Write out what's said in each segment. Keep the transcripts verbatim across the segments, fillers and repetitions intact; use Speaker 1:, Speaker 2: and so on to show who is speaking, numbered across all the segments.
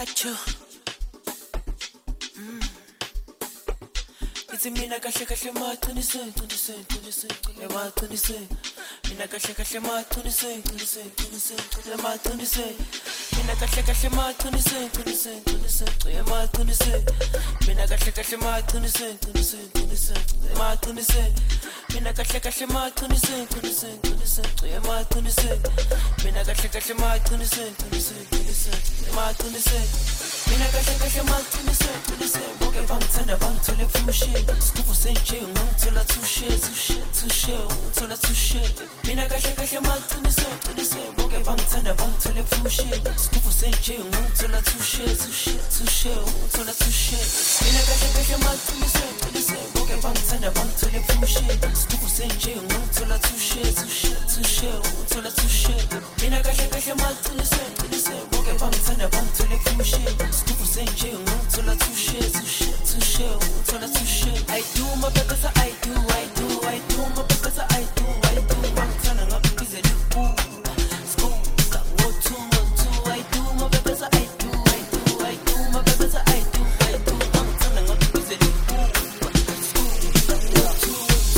Speaker 1: Acho. Mm. It's mina kahle kahle ma twenty-seven, twenty-seven, twenty-seven, ma twenty-seven. Mina kahle kahle ma twenty-seven, twenty-seven, twenty-seven, ma twenty-seven. Mina kahle kahle ma twenty-seven, twenty-seven, twenty-seven, ma twenty-seven. Mina kahle kahle ma twenty-seven, twenty-seven, twenty-seven, ma twenty-seven. Mina kahle kahle ma twenty-seven, twenty-seven, twenty-seven, ma twenty-seven. Mina kahle kahle ma twenty-seven, twenty-seven, twenty-seven, ma twenty-seven. Mina kahle kahle ma twenty-seven, twenty-seven. Boke bangithanda bangithole fushi. Skufu senje ngithola two shit, two shit, two shit, ngithola two shit. Mina kahle kahle ma twenty-seven, twenty-seven. Boke bangithanda bangithole fushi. Skufu senje ngithola two shit, two shit, two shit, ngithola two shit. Mina kahle kahle ma twenty-seven, twenty-seven. Boke bangithanda bangithole fushi. Skufu senje ngithola two shit, two shit, two shit, ngithola two shit. Mina kahle kahle ma twenty-seven, twenty-seven. Boke bangithanda bangithole fushi. Skufu senje ngithola two shit, two shit, two shit, ngithola two shit. I do my best, I do, I do, I do my best, I do, I do. Bangithanda ngaphize liku. School, go two, go two. I do my best, I do, I do, I do my best, I do, I do. Bangithanda ngaphize liku. School, go two, go two.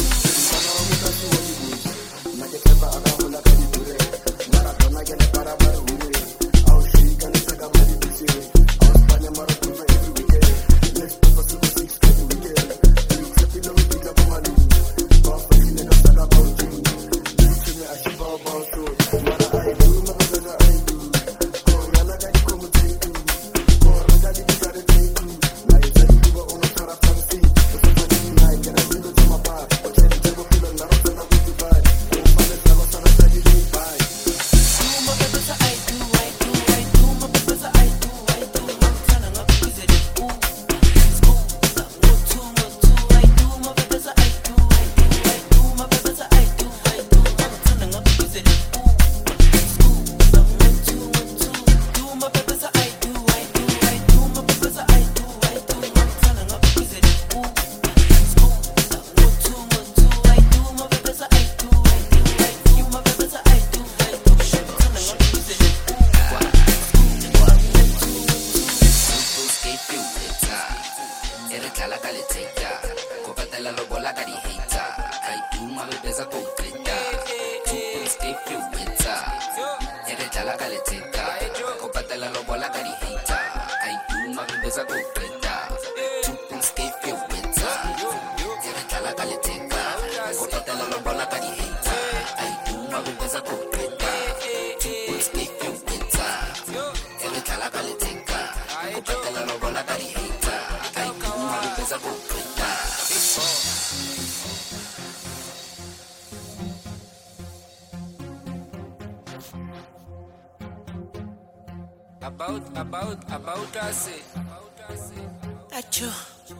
Speaker 2: About, about, about us.
Speaker 1: Acho.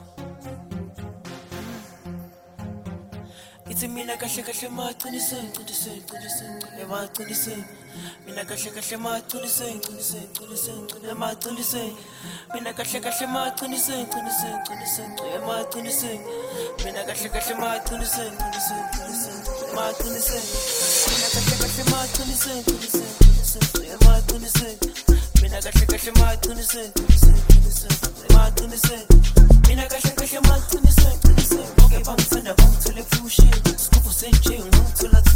Speaker 1: It's mina kahle kahle ma twenty-seven, twenty-seven, twenty-seven, ma twenty-seven. Mina kahle kahle ma twenty-seven, twenty-seven, twenty-seven, ma twenty-seven. Mina kahle kahle ma twenty-seven, twenty-seven, twenty-seven, ma twenty-seven. Mina kahle kahle ma twenty-seven, twenty-seven, twenty-seven, ma twenty-seven. Mina kahle kahle ma twenty-seven, twenty-seven, twenty-seven, ma twenty-seven. Mina kahle kahle ma twenty-seven, twenty-seven, twenty-seven, ma twenty-seven. Mina kahle kahle ma twenty-seven, twenty-seven. Boke bangithanda bangithole fushi. Skufu senje ngithola